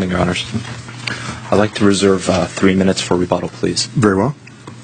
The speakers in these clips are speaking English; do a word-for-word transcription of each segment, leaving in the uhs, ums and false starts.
morning, Your Honors. I'd like to reserve uh, three minutes for rebuttal, please. Very well.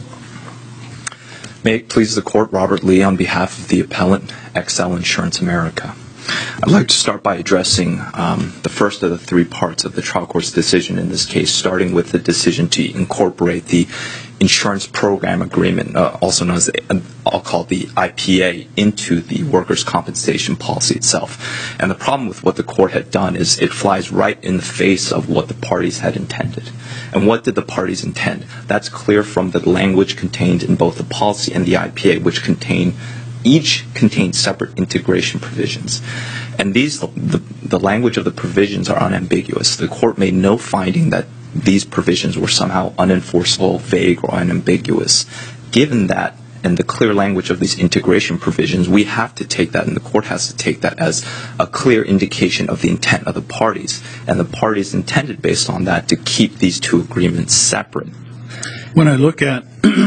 May it please the Court, Robert Lee on behalf of the appellant, Excel Insurance America. I'd like to start by addressing um, the first of the three parts of the trial court's decision in this case, starting with the decision to incorporate the insurance program agreement, uh, also known as, the, I'll call it the I P A, into the workers' compensation policy itself. And the problem with what the court had done is it flies right in the face of what the parties had intended. And what did the parties intend? That's clear from the language contained in both the policy and the I P A, which contain each contains separate integration provisions. And these, the, the language of the provisions are unambiguous. The court made no finding that these provisions were somehow unenforceable, vague, or unambiguous. Given that, and the clear language of these integration provisions, we have to take that, and the court has to take that as a clear indication of the intent of the parties. And the parties intended, based on that, to keep these two agreements separate. When I look at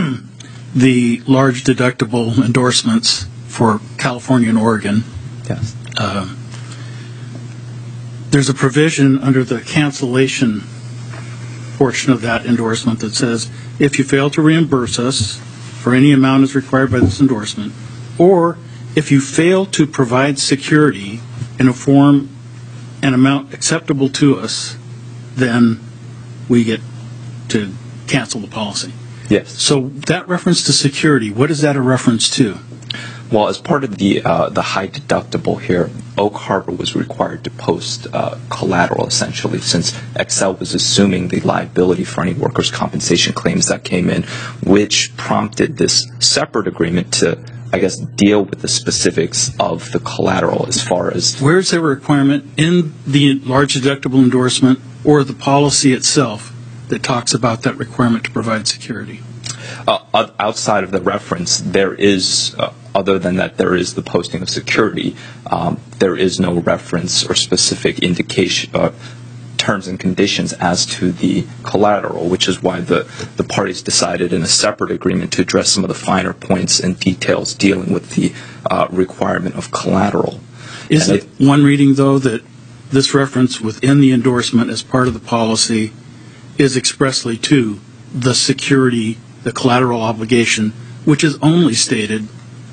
the large deductible endorsements for California and Oregon, yes. uh, there's a provision under the cancellation portion of that endorsement that says, if you fail to reimburse us for any amount as required by this endorsement, or if you fail to provide security in a form and amount acceptable to us, then we get to cancel the policy. Yes. So that reference to security, what is that a reference to? Well, as part of the uh, the high deductible here, Oak Harbor was required to post uh, collateral, essentially, since Excel was assuming the liability for any workers' compensation claims that came in, which prompted this separate agreement to, I guess, deal with the specifics of the collateral as far as... Where is there a requirement in the large deductible endorsement or the policy itself that talks about that requirement to provide security? Uh, outside of the reference, there is, uh, other than that there is the posting of security, um, there is no reference or specific indication, uh, terms and conditions as to the collateral, which is why the, the parties decided in a separate agreement to address some of the finer points and details dealing with the uh, requirement of collateral. Is it one reading, though, that this reference within the endorsement as part of the policy is expressly to the security, the collateral obligation, which is only stated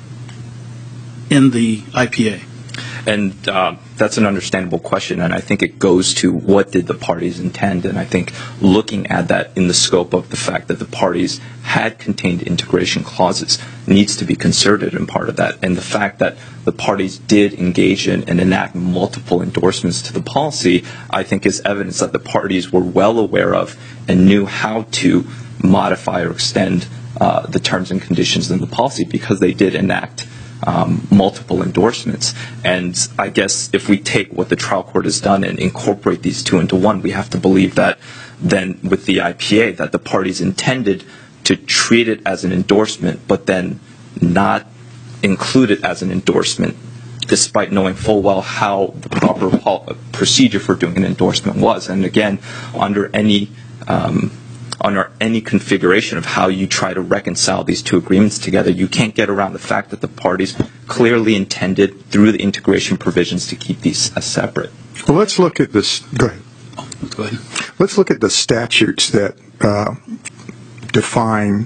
in the I P A? And uh, that's an understandable question, and I think it goes to what did the parties intend, and I think looking at that in the scope of the fact that the parties had contained integration clauses needs to be considered in part of that, and the fact that the parties did engage in and enact multiple endorsements to the policy, I think is evidence that the parties were well aware of and knew how to modify or extend uh, the terms and conditions in the policy because they did enact Um, multiple endorsements. And I guess if we take what the trial court has done and incorporate these two into one, we have to believe that then with the I P A that the parties intended to treat it as an endorsement but then not include it as an endorsement despite knowing full well how the proper procedure for doing an endorsement was. And again, under any um, under any configuration of how you try to reconcile these two agreements together, you can't get around the fact that the parties clearly intended through the integration provisions to keep these as separate. Well, let's look at this. Go ahead. Oh, go ahead. Let's look at the statutes that uh, define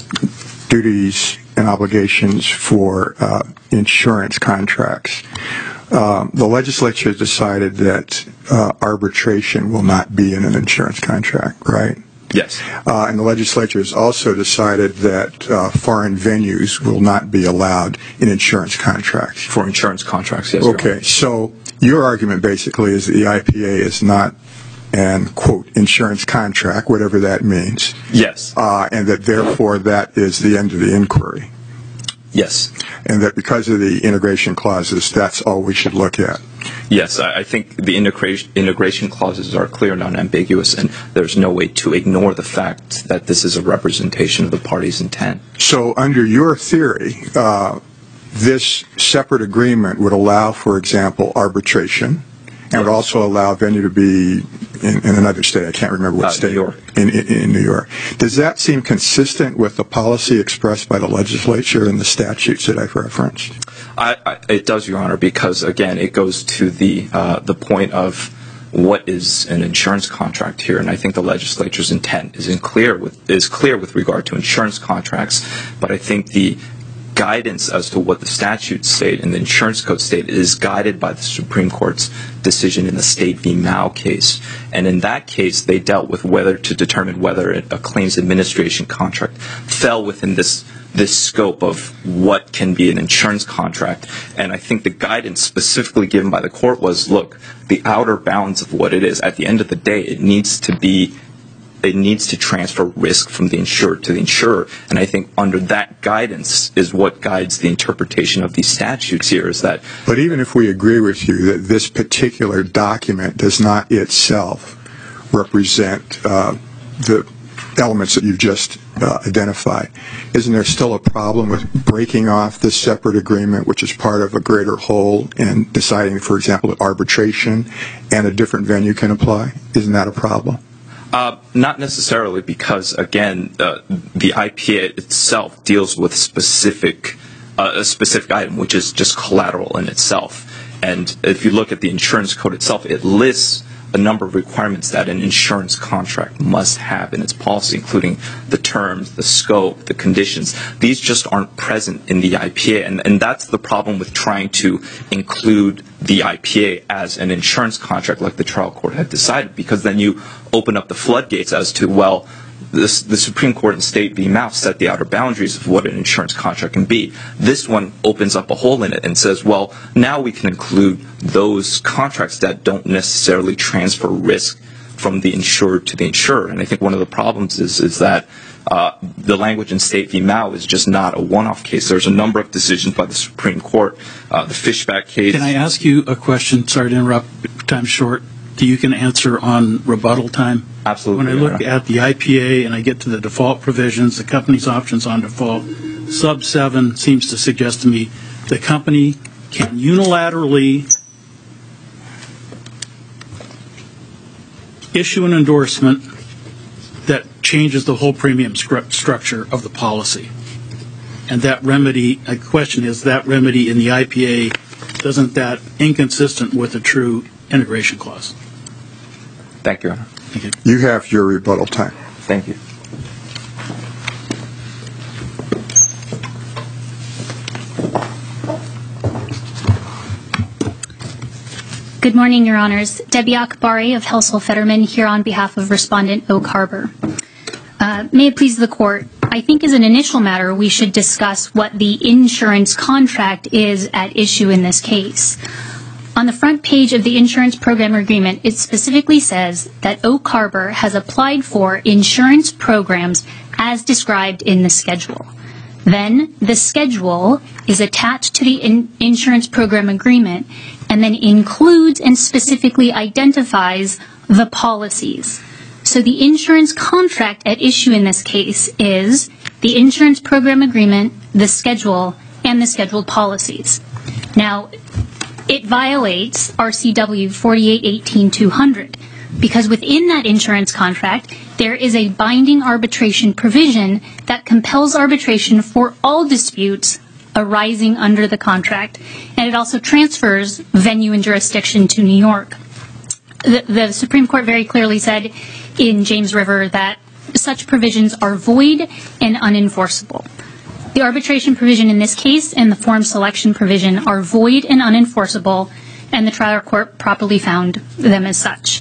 duties and obligations for uh, insurance contracts. Uh, the legislature decided that uh, arbitration will not be in an insurance contract, right? Yes. Uh, and the legislature has also decided that uh, foreign venues will not be allowed in insurance contracts. For insurance contracts, yes. Okay, so your argument basically is that the I P A is not an, quote, insurance contract, whatever that means. Yes. Uh, and that therefore that is the end of the inquiry. Yes. And that because of the integration clauses, that's all we should look at. Yes, I think the integration, integration clauses are clear and unambiguous, and there's no way to ignore the fact that this is a representation of the party's intent. So under your theory, uh, this separate agreement would allow, for example, arbitration, and would also allow venue to be in, in another state. I can't remember what uh, state. New York. In, in, in New York. Does that seem consistent with the policy expressed by the legislature and the statutes that I've referenced? I, I, it does, Your Honor, because, again, it goes to the uh, the point of what is an insurance contract here, and I think the legislature's intent is in clear with is clear with regard to insurance contracts, but I think the guidance as to what the statutes state and the insurance code state is guided by the Supreme Court's decision in the State v. Mao case. And in that case, they dealt with whether to determine whether a claims administration contract fell within this this scope of what can be an insurance contract. And I think the guidance specifically given by the court was, look, the outer bounds of what it is, at the end of the day, it needs to be it needs to transfer risk from the insured to the insurer. And I think under that guidance is what guides the interpretation of these statutes here, is that... But even if we agree with you that this particular document does not itself represent uh, the elements that you've just uh, identified, isn't there still a problem with breaking off this separate agreement, which is part of a greater whole, and deciding, for example, that arbitration and a different venue can apply? Isn't that a problem? Uh, not necessarily, because, again, uh, the I P A itself deals with specific, uh, a specific item, which is just collateral in itself. And if you look at the insurance code itself, it lists a number of requirements that an insurance contract must have in its policy, including the terms, the scope, the conditions. These just aren't present in the I P A, and, and that's the problem with trying to include the I P A as an insurance contract like the trial court had decided, because then you open up the floodgates as to, well, this, the Supreme Court in State v. Mao set the outer boundaries of what an insurance contract can be. This one opens up a hole in it and says, well, now we can include those contracts that don't necessarily transfer risk from the insured to the insurer. And I think one of the problems is, is that uh, the language in State v. Mao is just not a one-off case. There's a number of decisions by the Supreme Court. Uh, the Fishback case... Can I ask you a question? Sorry to interrupt. Time's short. Do you can answer on rebuttal time? Absolutely. When I look at the I P A and I get to the default provisions, the company's options on default, sub seven seems to suggest to me the company can unilaterally issue an endorsement that changes the whole premium scru- structure of the policy. And that remedy, a question is, that remedy in the I P A, doesn't that inconsistent with a true integration clause? Thank you, Your Honor. Thank you. You have your rebuttal time. Thank you. Good morning, Your Honors. Debbie Akbari of Helsel Fetterman here on behalf of Respondent Oak Harbor. Uh, may it please the Court, I think as an initial matter we should discuss what the insurance contract is at issue in this case. On the front page of the insurance program agreement, it specifically says that Oak Harbor has applied for insurance programs as described in the schedule. Then the schedule is attached to the in- insurance program agreement and then includes and specifically identifies the policies. So the insurance contract at issue in this case is the insurance program agreement, the schedule, and the scheduled policies. Now, it violates R C W forty-eight eighteen dash two hundred because within that insurance contract, there is a binding arbitration provision that compels arbitration for all disputes arising under the contract, and it also transfers venue and jurisdiction to New York. The, the Supreme Court very clearly said in James River that such provisions are void and unenforceable. The arbitration provision in this case and the form selection provision are void and unenforceable, and the trial court properly found them as such.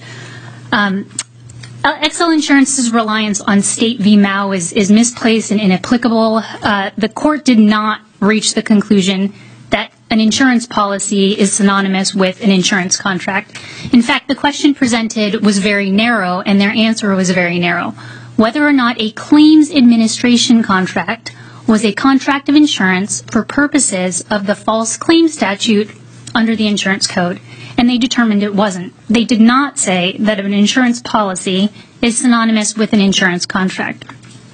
Um, Excel Insurance's reliance on State v. Mao is, is misplaced and inapplicable. Uh, the court did not reach the conclusion that an insurance policy is synonymous with an insurance contract. In fact, the question presented was very narrow, and their answer was very narrow. Whether or not a claims administration contract was a contract of insurance for purposes of the false claim statute under the insurance code, and they determined it wasn't. They did not say that an insurance policy is synonymous with an insurance contract.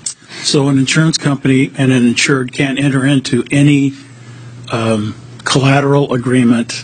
So an insurance company and an insured can't enter into any um, collateral agreement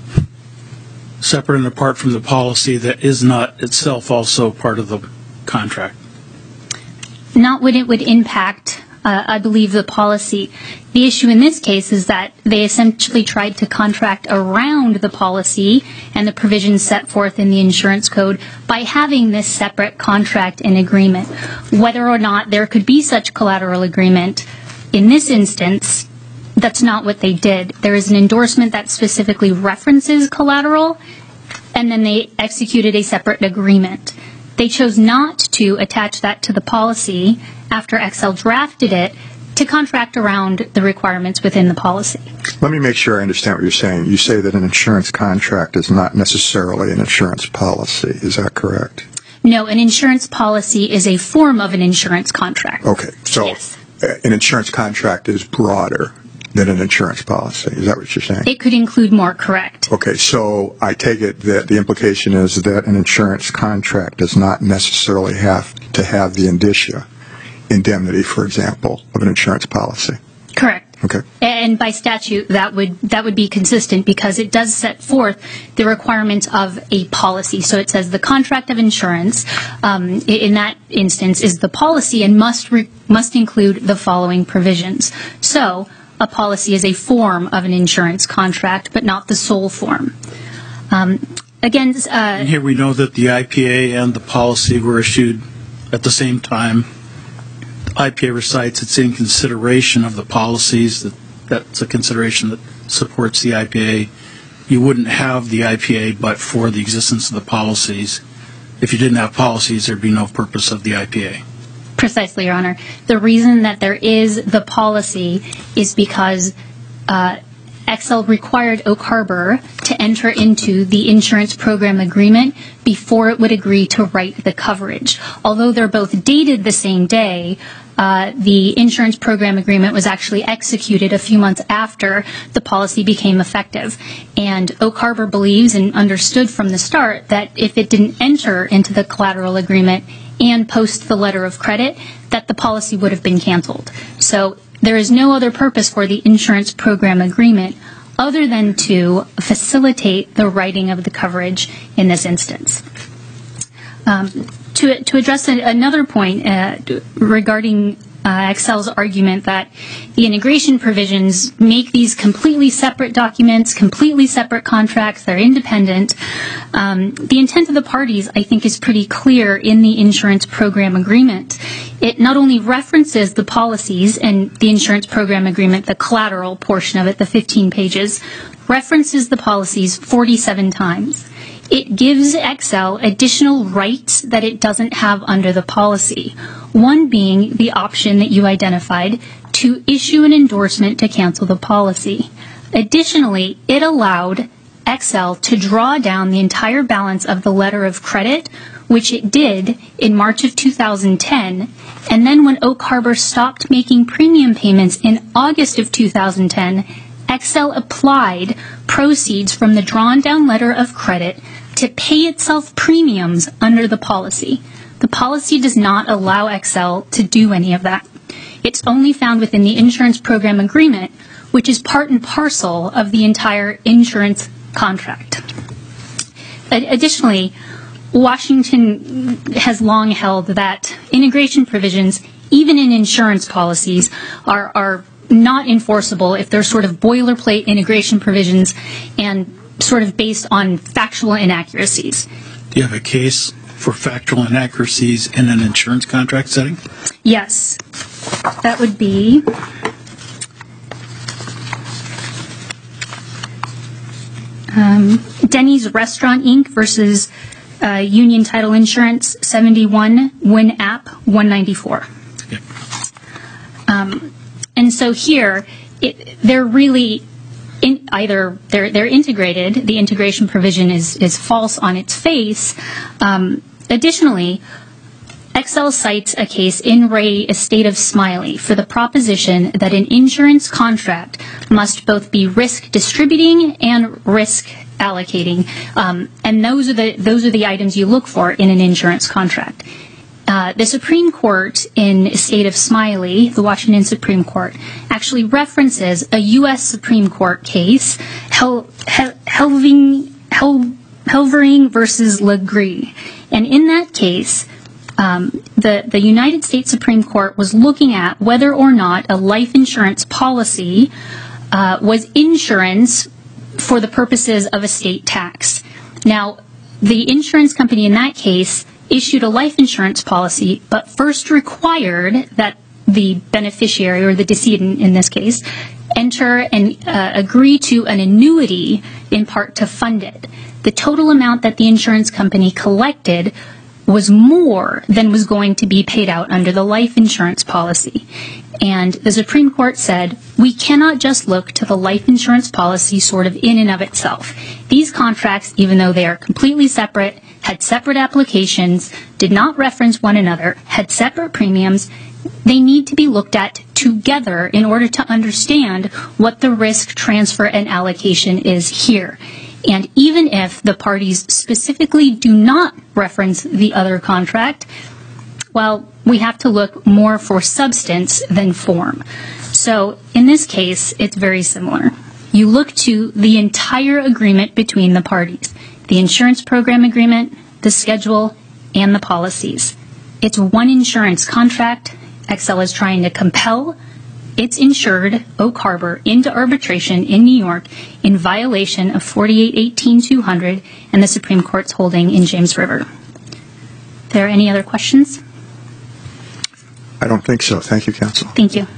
separate and apart from the policy that is not itself also part of the contract? Not when it would impact uh, I believe, the policy. The issue in this case is that they essentially tried to contract around the policy and the provisions set forth in the insurance code by having this separate contract and agreement. Whether or not there could be such collateral agreement, in this instance, that's not what they did. There is an endorsement that specifically references collateral, and then they executed a separate agreement. They chose not to attach that to the policy after Excel drafted it to contract around the requirements within the policy. Let me make sure I understand what you're saying. You say that an insurance contract is not necessarily an insurance policy. Is that correct? No, an insurance policy is a form of an insurance contract. Okay, so Yes. an insurance contract is broader than an insurance policy. Is that what you're saying? It could include more, correct? Okay, so I take it that the implication is that an insurance contract does not necessarily have to have the indicia, indemnity, for example, of an insurance policy. Correct. Okay. And by statute, that would that would be consistent because it does set forth the requirements of a policy. So it says the contract of insurance, um, in that instance, is the policy and must re- must include the following provisions. So a policy is a form of an insurance contract, but not the sole form. Um, again, uh, And here we know that the I P A and the policy were issued at the same time. The I P A recites it's in consideration of the policies, that that's a consideration that supports the I P A. You wouldn't have the I P A but for the existence of the policies. If you didn't have policies, there'd be no purpose of the I P A. Precisely, Your Honor. The reason that there is the policy is because uh, Excel required Oak Harbor to enter into the insurance program agreement before it would agree to write the coverage. Although they're both dated the same day, uh, the insurance program agreement was actually executed a few months after the policy became effective. And Oak Harbor believes and understood from the start that if it didn't enter into the collateral agreement and post the letter of credit, that the policy would have been canceled. So there is no other purpose for the insurance program agreement other than to facilitate the writing of the coverage in this instance. Um, to, to address a, another point uh, regarding uh, Excel's argument that the integration provisions make these completely separate documents, completely separate contracts, they're independent. Um, the intent of the parties, I think, is pretty clear in the insurance program agreement. It not only references the policies and the insurance program agreement, the collateral portion of it, the fifteen pages, references the policies forty-seven times. It gives Excel additional rights that it doesn't have under the policy. One being the option that you identified to issue an endorsement to cancel the policy. Additionally, it allowed Excel to draw down the entire balance of the letter of credit, which it did in March of two thousand ten. And then when Oak Harbor stopped making premium payments in August of two thousand ten, Excel applied proceeds from the drawn down letter of credit to pay itself premiums under the policy. The policy does not allow Excel to do any of that. It's only found within the insurance program agreement, which is part and parcel of the entire insurance contract. Additionally, Washington has long held that integration provisions, even in insurance policies, are, are not enforceable if they're sort of boilerplate integration provisions and sort of based on factual inaccuracies. Do you have a case for factual inaccuracies in an insurance contract setting? Yes. That would be um, Denny's Restaurant Incorporated versus uh, Union Title Insurance, seventy-one Win App one ninety-four. Yeah. Um, and so here, it, they're really in, either they're they're integrated. The integration provision is is false on its face. Um, additionally, Excel cites a case in Ray Estate of Smiley for the proposition that an insurance contract must both be risk distributing and risk allocating, um, and those are the those are the items you look for in an insurance contract. Uh, the Supreme Court in Estate of Smiley, the Washington Supreme Court, actually references a U S Supreme Court case, Hel- Hel- Helving, Hel- Helvering versus Legree. And in that case, Um, the, the United States Supreme Court was looking at whether or not a life insurance policy uh, was insurance for the purposes of estate tax. Now, the insurance company in that case issued a life insurance policy, but first required that the beneficiary, or the decedent in this case, enter and uh, agree to an annuity in part to fund it. The total amount that the insurance company collected was more than was going to be paid out under the life insurance policy. And the Supreme Court said, we cannot just look to the life insurance policy sort of in and of itself. These contracts, even though they are completely separate, had separate applications, did not reference one another, had separate premiums, they need to be looked at together in order to understand what the risk transfer and allocation is here. And even if the parties specifically do not reference the other contract, well, we have to look more for substance than form. So in this case, it's very similar. You look to the entire agreement between the parties, the insurance program agreement, the schedule, and the policies. It's one insurance contract. Excel is trying to compel its insured, Oak Harbor, into arbitration in New York in violation of forty-eight eighteen two hundred and the Supreme Court's holding in James River. Are there any other questions? I don't think so. Thank you, counsel. Thank you.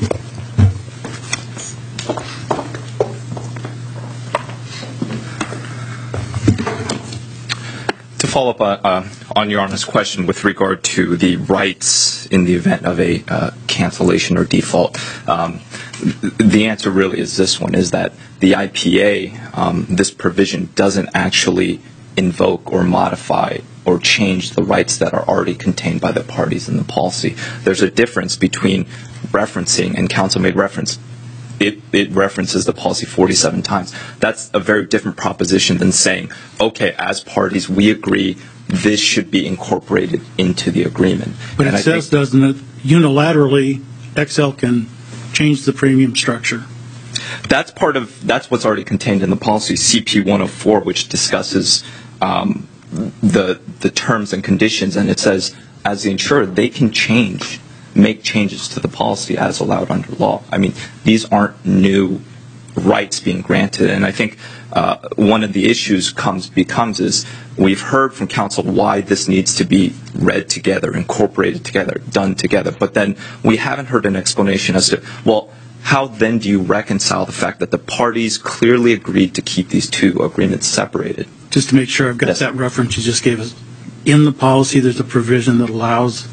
To follow up on, uh, on Your Honor's question with regard to the rights in the event of a uh, cancellation or default, um, the answer really is this one, is that the I P A, um, this provision, doesn't actually invoke or modify or change the rights that are already contained by the parties in the policy. There's a difference between referencing, and counsel made reference, It, it references the policy forty-seven times. That's a very different proposition than saying, okay, as parties, we agree this should be incorporated into the agreement. But and it I says, think, doesn't it, unilaterally, Excel can change the premium structure. That's part of, that's what's already contained in the policy, C P one oh four, which discusses um, the the terms and conditions, and it says, as the insurer, they can change make changes to the policy as allowed under law. I mean, these aren't new rights being granted, and I think uh, one of the issues comes becomes is we've heard from counsel why this needs to be read together, incorporated together, done together, but then we haven't heard an explanation as to, well, how then do you reconcile the fact that the parties clearly agreed to keep these two agreements separated? Just to make sure I've got Yes. that reference you just gave us. In the policy, there's a provision that allows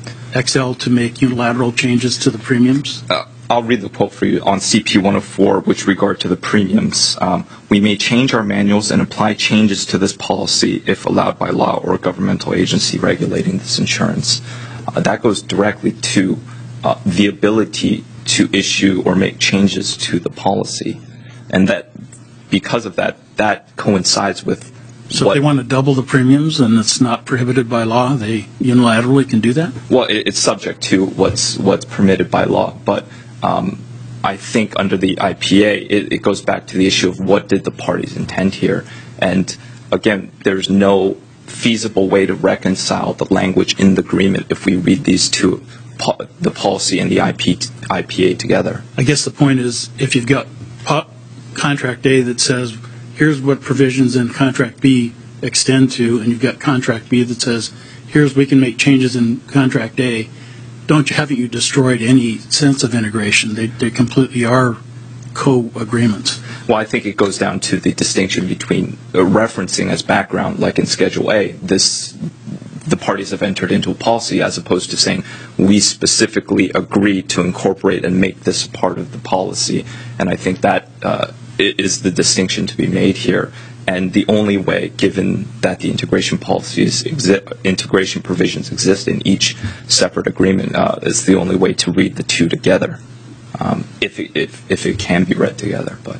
Excel to make unilateral changes to the premiums? Uh, I'll read the quote for you on C P one oh four, which regard to the premiums. Um, we may change our manuals and apply changes to this policy if allowed by law or a governmental agency regulating this insurance. Uh, that goes directly to uh, the ability to issue or make changes to the policy. And that, because of that, that coincides with So what, if they want to double the premiums and it's not prohibited by law, they unilaterally can do that? well, it, it's subject to what's what's permitted by law. But um, I think under the I P A, it, it goes back to the issue of what did the parties intend here. And again, there's no feasible way to reconcile the language in the agreement if we read these two, po- the policy and the I P, I P A together. I guess the point is, if you've got po- contract A that says, here's what provisions in contract B extend to, and you've got contract B that says, here's we can make changes in contract A, don't you, haven't you destroyed any sense of integration? They, they completely are co-agreements. Well, I think it goes down to the distinction between uh, referencing as background, like in Schedule A, this the parties have entered into a policy, as opposed to saying we specifically agree to incorporate and make this part of the policy. And I think that uh, is the distinction to be made here. And the only way, given that the integration policies, exi- integration provisions exist in each separate agreement, uh, is the only way to read the two together, um, if, it, if, if it can be read together. But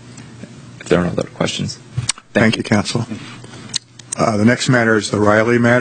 if there are no other questions. Thank you, counsel. Uh, the next matter is the Riley matter.